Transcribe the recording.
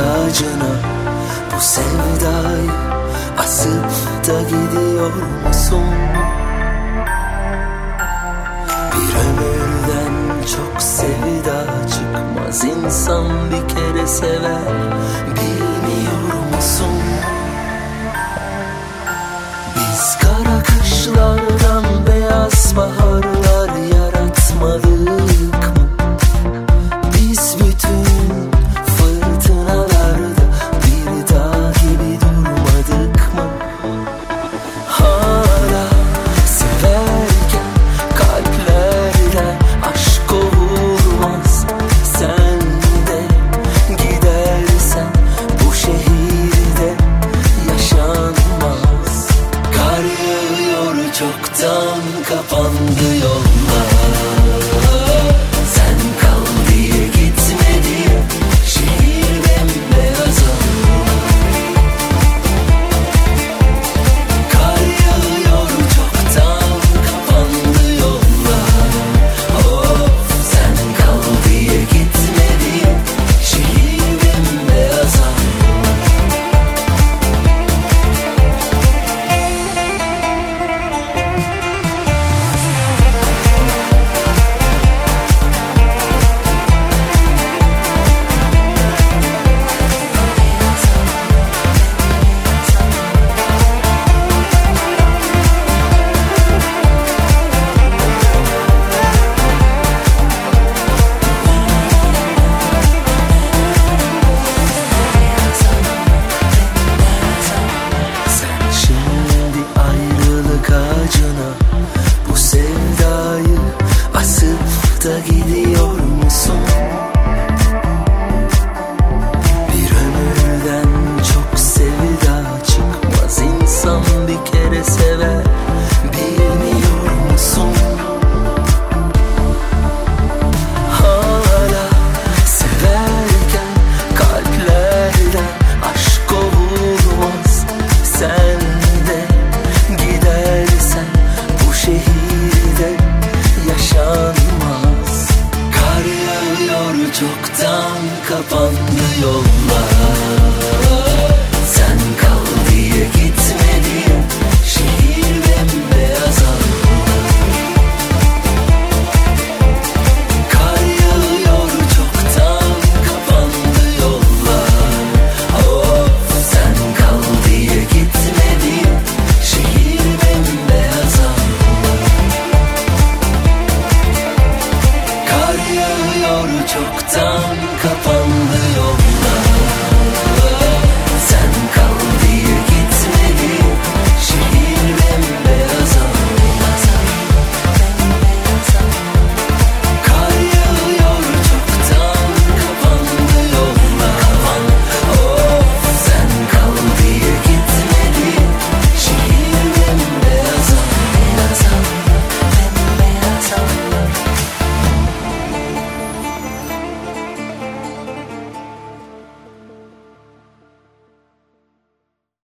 ağacına bu sevdayı asıp da gidiyor musun? Bir ömürden çok sevda çıkmaz, insan bir kere sever, bilmiyor musun? Biz kara kışlardan beyaz baharlar yaratmadık mı? Biz bütün fırtınalarda bir dağ gibi durmadık mı? Hala severken kalplerden aşk kovulmaz. Sen de gidersen bu şehirde yaşanmaz. Kar yağıyor, çoktan kapandı yollar. Sen kal diye, gitme diye şehir bembeyaz olmuş. Kar yağıyor, çoktan kapandı yollar. Of, sen kal diye, gitme diye şehir bembeyaz olmuş. Sen şimdi ayrılık ağacına bu sevdayı asıp da gidiyor musun? Bir ömürden çok sevda çıkmaz, insan bir kere sever, bilmiyor musun? Hala severken kalplerden aşk kovulmaz. Sen de gidersen bu şehirde yaşanmaz. Kar yağıyor, çoktan kapandı yollar. Sen kal diye, gitme diye şehir bembeyaz olmuş. Kar yağıyor, çoktan kapandı yollar. Of, sen kal diye, gitme diye şehir bembeyaz olmuş. Kar yağıyor, çoktan kapandı yollar.